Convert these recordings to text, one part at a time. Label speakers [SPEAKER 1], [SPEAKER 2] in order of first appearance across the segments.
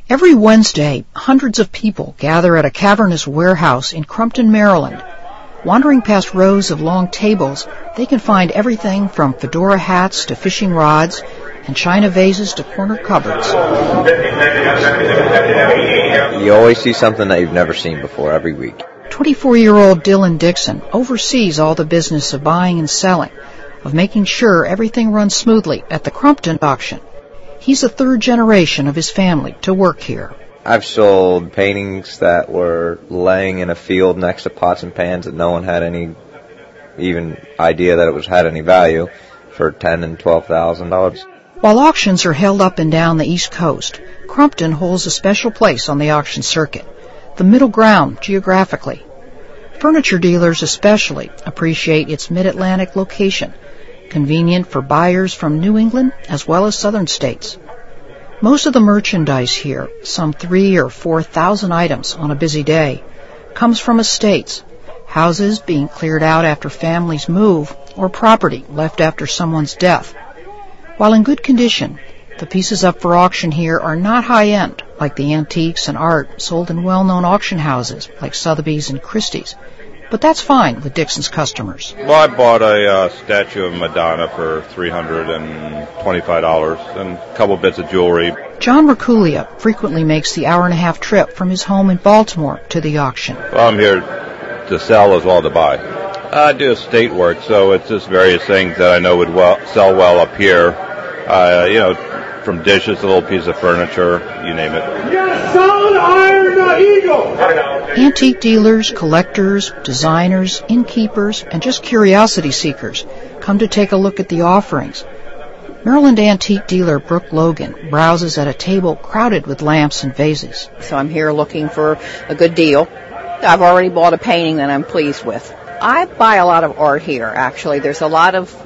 [SPEAKER 1] Every Wednesday, hundreds of people gather at a cavernous warehouse in Crumpton, Maryland. Wandering past rows of long tables, they can find everything from fedora hats to fishing rods and china vases to corner cupboards.
[SPEAKER 2] You always see something that you've never seen before every week.
[SPEAKER 1] 24-year-old Dylan Dixon oversees all the business of buying and selling, of making sure everything runs smoothly at the Crumpton auction. He's the third generation of his family to work here.
[SPEAKER 2] I've sold paintings that were laying in a field next to pots and pans that no one had any even idea that it had any value for $10,000 and $12,000.
[SPEAKER 1] While auctions are held up and down the East Coast, Crumpton holds a special place on the auction circuit, the middle ground geographically. Furniture dealers especially appreciate its mid-Atlantic location, convenient for buyers from New England as well as southern states. Most of the merchandise here, some 3,000 or 4,000 items on a busy day, comes from estates, houses being cleared out after families move, or property left after someone's death. While in good condition, the pieces up for auction here are not high-end, like the antiques and art sold in well-known auction houses like Sotheby's and Christie's. But that's fine with Dixon's customers.
[SPEAKER 3] Well, I bought a statue of Madonna for $325 and a couple bits of jewelry.
[SPEAKER 1] John Raculia frequently makes the hour-and-a-half trip from his home in Baltimore to the auction.
[SPEAKER 3] Well, I'm here to sell as well as to buy. I do estate work, so it's just various things that I know would sell well up here. From dishes to little pieces of furniture, you name it.
[SPEAKER 4] Yes, solid iron eagle!
[SPEAKER 1] Antique dealers, collectors, designers, innkeepers, and just curiosity seekers come to take a look at the offerings. Maryland antique dealer Brooke Logan browses at a table crowded with lamps and vases.
[SPEAKER 5] So I'm here looking for a good deal. I've already bought a painting that I'm pleased with. I buy a lot of art here, actually. There's a lot of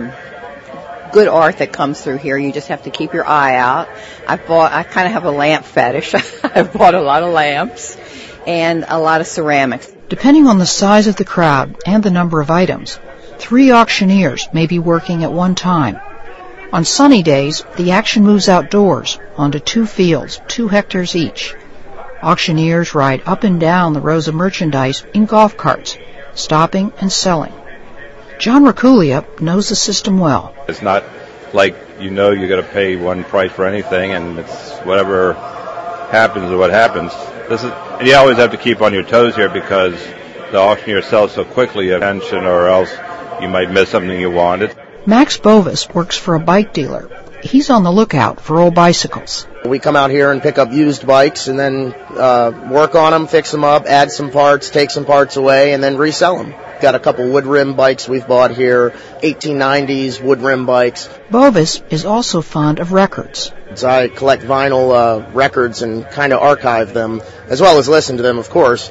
[SPEAKER 5] good art that comes through here. You just have to keep your eye out. I kind of have a lamp fetish. I've bought a lot of lamps and a lot of ceramics.
[SPEAKER 1] Depending on the size of the crowd and the number of items, 3 auctioneers may be working at one time. On sunny days, the action moves outdoors onto 2 fields, 2 hectares each. Auctioneers ride up and down the rows of merchandise in golf carts, stopping and selling. John Raculia knows the system well.
[SPEAKER 3] It's not like you're going to pay one price for anything, and it's whatever happens or what happens. You always have to keep on your toes here because the auctioneer sells so quickly, attention, or else you might miss something you wanted.
[SPEAKER 1] Max Bovis works for a bike dealer. He's on the lookout for old bicycles.
[SPEAKER 6] We come out here and pick up used bikes and then work on them, fix them up, add some parts, take some parts away, and then resell them. Got a couple wood rim bikes we've bought here, 1890s wood rim bikes.
[SPEAKER 1] Bovis is also fond of records.
[SPEAKER 6] I collect vinyl records and kind of archive them, as well as listen to them, of course.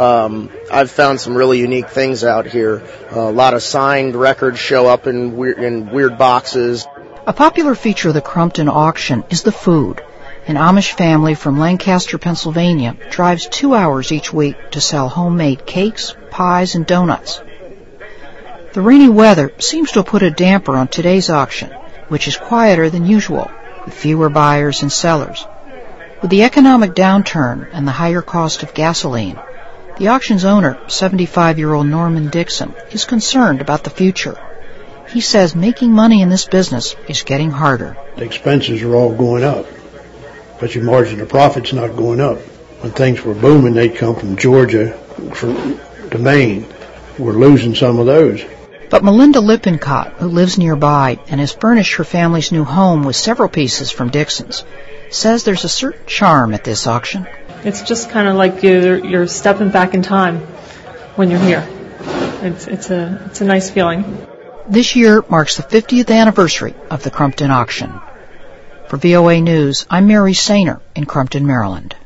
[SPEAKER 6] I've found some really unique things out here. A lot of signed records show up in weird boxes.
[SPEAKER 1] A popular feature of the Crumpton auction is the food. An Amish family from Lancaster, Pennsylvania, drives 2 hours each week to sell homemade cakes, pies, and donuts. The rainy weather seems to have put a damper on today's auction, which is quieter than usual, with fewer buyers and sellers. With the economic downturn and the higher cost of gasoline, the auction's owner, 75-year-old Norman Dixon, is concerned about the future. He says making money in this business is getting harder.
[SPEAKER 7] The expenses are all going up, but your margin of profit's not going up. When things were booming, they'd come from Georgia to Maine. We're losing some of those.
[SPEAKER 1] But Melinda Lippincott, who lives nearby and has furnished her family's new home with several pieces from Dixon's, says there's a certain charm at this auction.
[SPEAKER 8] It's just kind of like you're stepping back in time when you're here. It's a nice feeling.
[SPEAKER 1] This year marks the 50th anniversary of the Crumpton auction. For VOA News, I'm Mary Sainer in Crumpton, Maryland.